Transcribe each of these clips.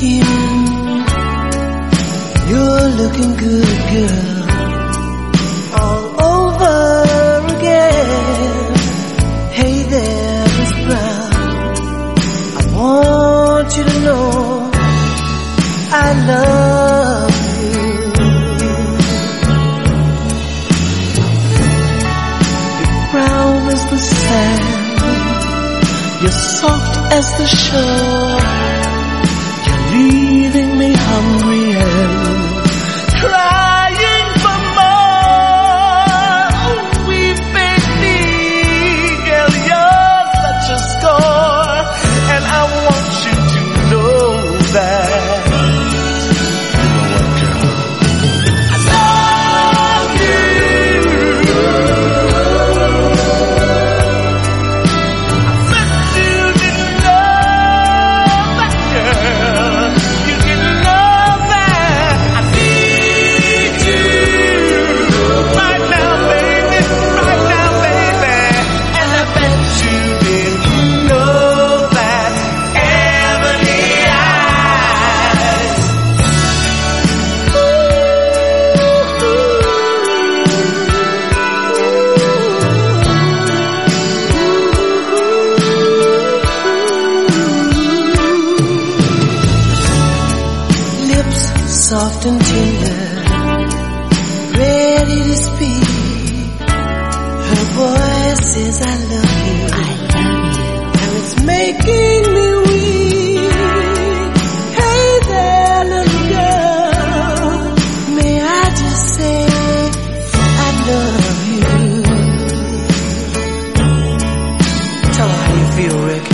skin. You're looking good, girl, all over again. Hey there, Miss Brown, I want you to know I love you. You're brown as the sand, you're soft as the shore. You're leaving me hungry and crying for more. Oh, weeping me, girl, you're such a score. And I want you to know that. You know what, girl? I love you. I bet you didn't know that, girl. You didn't know that. I need you right now, baby. Right now, baby. And I bet you didn't know that. Ebony eyes. Lips soft and tender, ready to speak. Her voice says I love you, and it's making me weak. Hey there, little girl, may I just say I love you. Tell her how you feel, Rick.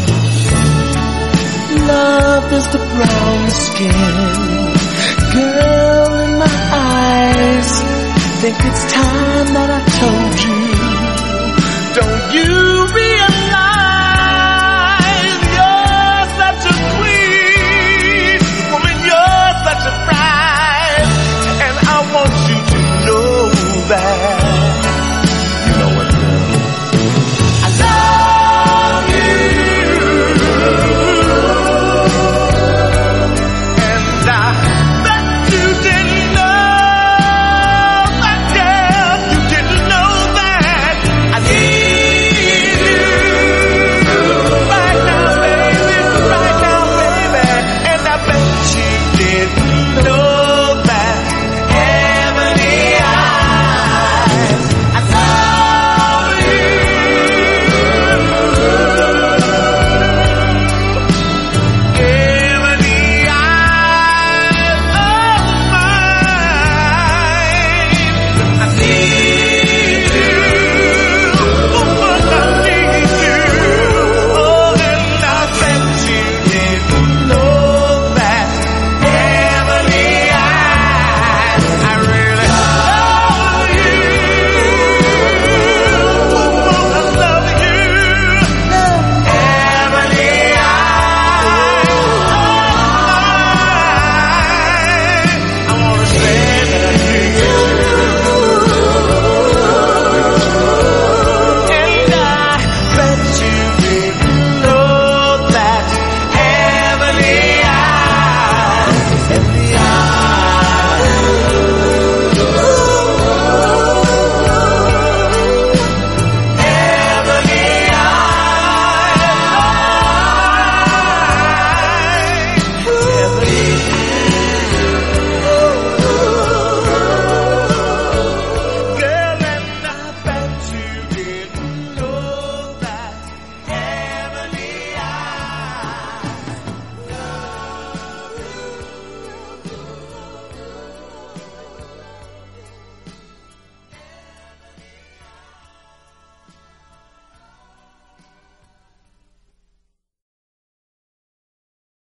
Love is the brown skin, girl in my eyes. Think it's time that I told you. Don't you realize?